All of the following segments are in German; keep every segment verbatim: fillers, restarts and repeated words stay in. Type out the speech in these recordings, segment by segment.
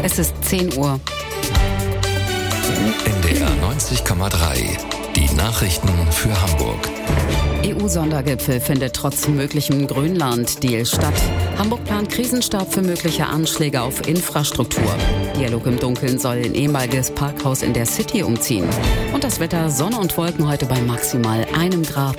Es ist zehn Uhr. N D R neunzig Komma drei. Die Nachrichten für Hamburg. E U-Sondergipfel findet trotz möglichem Grönland-Deal statt. Hamburg plant Krisenstab für mögliche Anschläge auf Infrastruktur. Dialog im Dunkeln soll in ehemaliges Parkhaus in der City umziehen. Und das Wetter: Sonne und Wolken heute bei maximal einem Grad.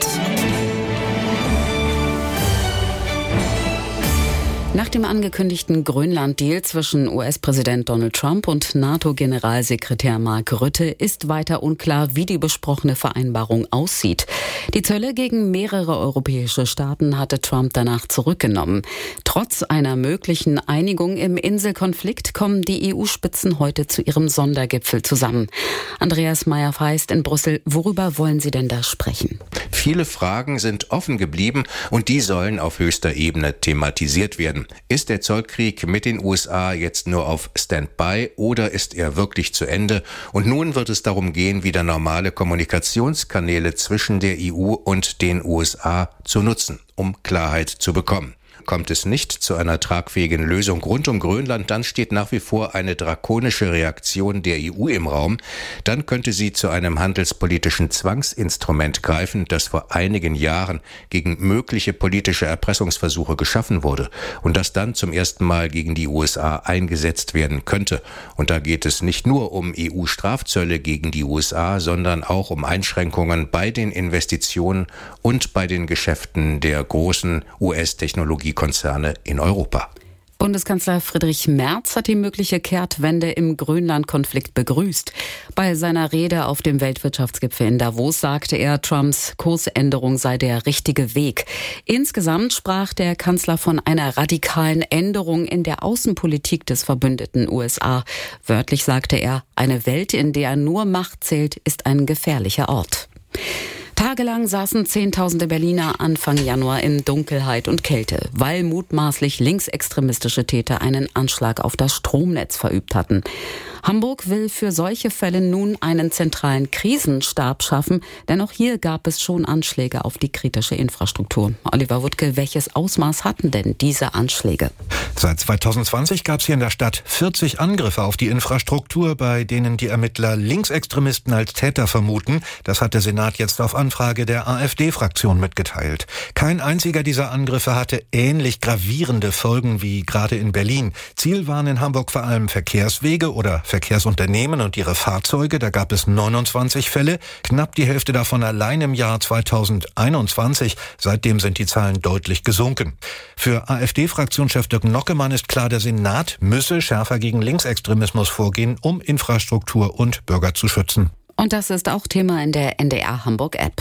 Nach dem angekündigten Grönland-Deal zwischen U S-Präsident Donald Trump und NATO-Generalsekretär Mark Rutte ist weiter unklar, wie die besprochene Vereinbarung aussieht. Die Zölle gegen mehrere europäische Staaten hatte Trump danach zurückgenommen. Trotz einer möglichen Einigung im Inselkonflikt kommen die E U-Spitzen heute zu ihrem Sondergipfel zusammen. Andreas Meyer-Feist in Brüssel, worüber wollen Sie denn da sprechen? Viele Fragen sind offen geblieben und die sollen auf höchster Ebene thematisiert werden. Ist der Zollkrieg mit den U S A jetzt nur auf Standby oder ist er wirklich zu Ende? Und nun wird es darum gehen, wieder normale Kommunikationskanäle zwischen der E U und den U S A zu nutzen, um Klarheit zu bekommen. Kommt es nicht zu einer tragfähigen Lösung rund um Grönland, dann steht nach wie vor eine drakonische Reaktion der E U im Raum. Dann könnte sie zu einem handelspolitischen Zwangsinstrument greifen, das vor einigen Jahren gegen mögliche politische Erpressungsversuche geschaffen wurde und das dann zum ersten Mal gegen die U S A eingesetzt werden könnte. Und da geht es nicht nur um E U-Strafzölle gegen die U S A, sondern auch um Einschränkungen bei den Investitionen und bei den Geschäften der großen U S-Technologie Konzerne in Europa. Bundeskanzler Friedrich Merz hat die mögliche Kehrtwende im Grönland-Konflikt begrüßt. Bei seiner Rede auf dem Weltwirtschaftsgipfel in Davos sagte er, Trumps Kursänderung sei der richtige Weg. Insgesamt sprach der Kanzler von einer radikalen Änderung in der Außenpolitik des verbündeten U S A. Wörtlich sagte er, eine Welt, in der nur Macht zählt, ist ein gefährlicher Ort. Tagelang saßen Zehntausende Berliner Anfang Januar in Dunkelheit und Kälte, weil mutmaßlich linksextremistische Täter einen Anschlag auf das Stromnetz verübt hatten. Hamburg will für solche Fälle nun einen zentralen Krisenstab schaffen, denn auch hier gab es schon Anschläge auf die kritische Infrastruktur. Oliver Wuttke, welches Ausmaß hatten denn diese Anschläge? Seit zweitausendzwanzig gab es hier in der Stadt vierzig Angriffe auf die Infrastruktur, bei denen die Ermittler Linksextremisten als Täter vermuten. Das hat der Senat jetzt auf Anfrage der AfD-Fraktion mitgeteilt. Kein einziger dieser Angriffe hatte ähnlich gravierende Folgen wie gerade in Berlin. Ziel waren in Hamburg vor allem Verkehrswege oder Verkehrsunternehmen und ihre Fahrzeuge. Da gab es neunundzwanzig Fälle, knapp die Hälfte davon allein im Jahr zweitausendeinundzwanzig. Seitdem sind die Zahlen deutlich gesunken. Für AfD-Fraktionschef Dirk Nockemann ist klar, der Senat müsse schärfer gegen Linksextremismus vorgehen, um Infrastruktur und Bürger zu schützen. Und das ist auch Thema in der N D R Hamburg-App.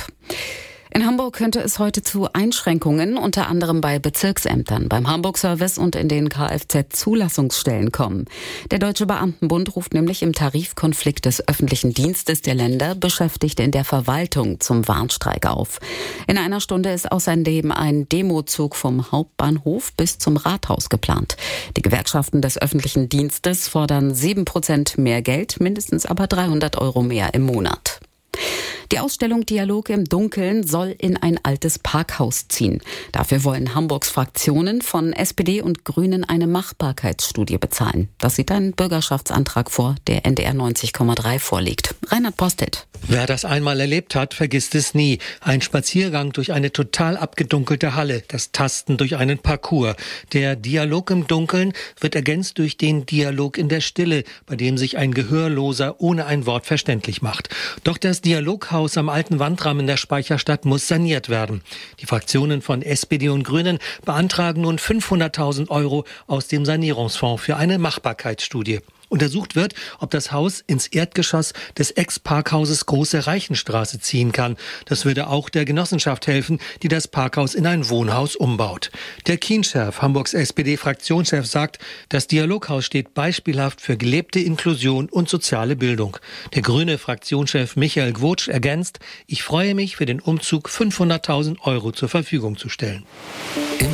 In Hamburg könnte es heute zu Einschränkungen, unter anderem bei Bezirksämtern, beim Hamburg-Service und in den Kfz-Zulassungsstellen kommen. Der Deutsche Beamtenbund ruft nämlich im Tarifkonflikt des öffentlichen Dienstes der Länder Beschäftigte in der Verwaltung zum Warnstreik auf. In einer Stunde ist außerdem ein Demozug vom Hauptbahnhof bis zum Rathaus geplant. Die Gewerkschaften des öffentlichen Dienstes fordern sieben Prozent mehr Geld, mindestens aber dreihundert Euro mehr im Monat. Die Ausstellung Dialog im Dunkeln soll in ein altes Parkhaus ziehen. Dafür wollen Hamburgs Fraktionen von S P D und Grünen eine Machbarkeitsstudie bezahlen. Das sieht ein Bürgerschaftsantrag vor, der N D R neunzig Komma drei vorliegt. Reinhard Postet. Wer das einmal erlebt hat, vergisst es nie. Ein Spaziergang durch eine total abgedunkelte Halle, das Tasten durch einen Parcours. Der Dialog im Dunkeln wird ergänzt durch den Dialog in der Stille, bei dem sich ein Gehörloser ohne ein Wort verständlich macht. Doch das Dialoghaus am alten Wandrahmen der Speicherstadt muss saniert werden. Die Fraktionen von S P D und Grünen beantragen nun fünfhunderttausend Euro aus dem Sanierungsfonds für eine Machbarkeitsstudie. Untersucht wird, ob das Haus ins Erdgeschoss des Ex-Parkhauses Große Reichenstraße ziehen kann. Das würde auch der Genossenschaft helfen, die das Parkhaus in ein Wohnhaus umbaut. Der Kienscherf, Hamburgs S P D-Fraktionschef, sagt, das Dialoghaus steht beispielhaft für gelebte Inklusion und soziale Bildung. Der grüne Fraktionschef Michael Gwotsch ergänzt, ich freue mich, für den Umzug fünfhunderttausend Euro zur Verfügung zu stellen. Im